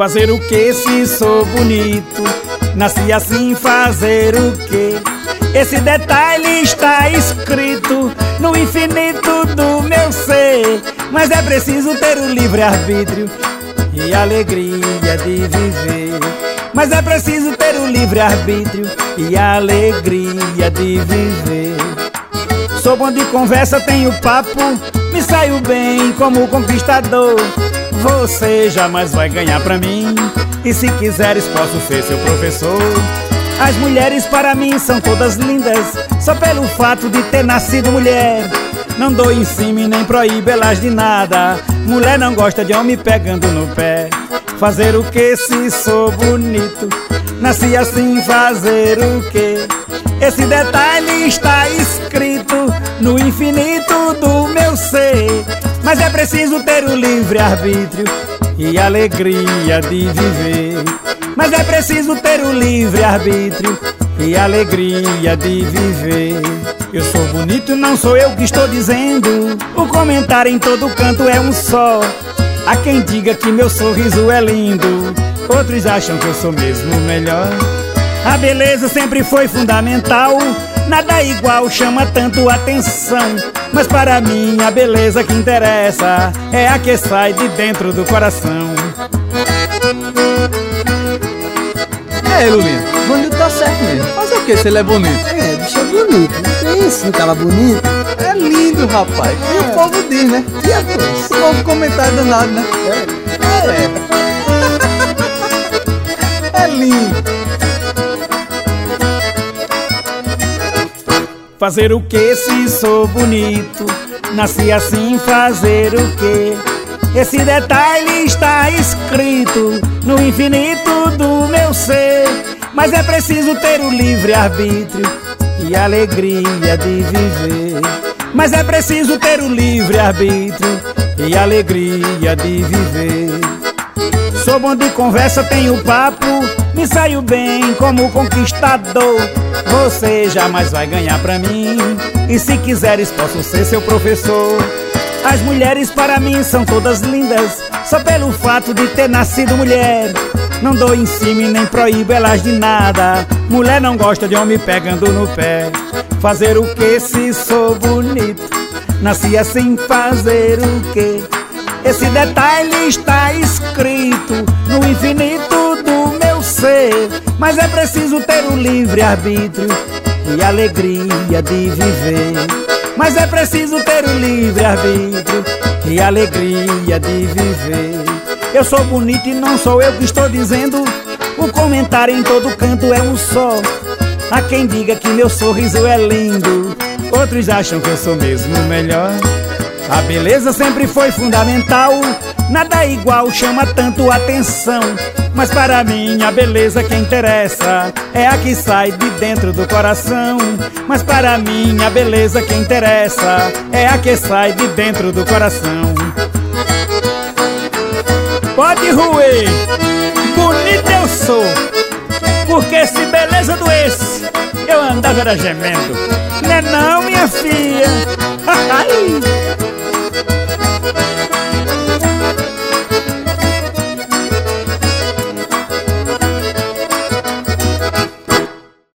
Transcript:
Fazer o que se sou bonito? Nasci assim, fazer o que? Esse detalhe está escrito no infinito do meu ser. Mas é preciso ter o livre-arbítrio e a alegria de viver. Mas é preciso ter o livre-arbítrio e a alegria de viver. Sou bom de conversa, tenho papo, me saio bem como conquistador. Você jamais vai ganhar pra mim, e se quiseres posso ser seu professor. As mulheres para mim são todas lindas, só pelo fato de ter nascido mulher. Não dou em cima e nem proíbo elas de nada. Mulher não gosta de homem pegando no pé. Fazer o que se sou bonito? Nasci assim, fazer o que? Esse detalhe está escrito no infinito do meu ser. Mas é preciso ter o livre-arbítrio e a alegria de viver. Mas é preciso ter o livre-arbítrio e a alegria de viver. Eu sou bonito, não sou eu que estou dizendo. O comentário em todo canto é um só. Há quem diga que meu sorriso é lindo, outros acham que eu sou mesmo melhor. A beleza sempre foi fundamental, nada igual chama tanto atenção. Mas para mim a beleza que interessa é a que sai de dentro do coração. É, Lulinha, bonito tá certo mesmo. Fazer o que se ele é bonito? É, bicho é bonito. Não tem isso, não tava bonito? É lindo, rapaz. E o povo diz, né? E a coisa? O povo comentário danado, né? É lindo. Fazer o que se sou bonito? Nasci assim, fazer o que? Esse detalhe está escrito no infinito do meu ser. Mas é preciso ter o livre-arbítrio e a alegria de viver. Mas é preciso ter o livre-arbítrio e a alegria de viver. Sou bom de conversa, tenho papo, me saio bem como conquistador. Você jamais vai ganhar pra mim, e se quiseres posso ser seu professor. As mulheres para mim são todas lindas, só pelo fato de ter nascido mulher. Não dou em cima e nem proíbo elas de nada. Mulher não gosta de homem pegando no pé. Fazer o que se sou bonito? Nasci assim, fazer o que? Esse detalhe está escrito no infinito do meu ser. Mas é preciso ter o livre-arbítrio e a alegria de viver. Mas é preciso ter o livre-arbítrio e a alegria de viver. Eu sou bonito e não sou eu que estou dizendo. O comentário em todo canto é um só. Há quem diga que meu sorriso é lindo, outros acham que eu sou mesmo melhor. A beleza sempre foi fundamental, nada igual chama tanto atenção. Mas para mim a beleza que interessa é a que sai de dentro do coração. Mas para mim a beleza que interessa é a que sai de dentro do coração. Pode ruir, bonito eu sou, porque se beleza doesse eu andava era gemendo. Né não, minha filha?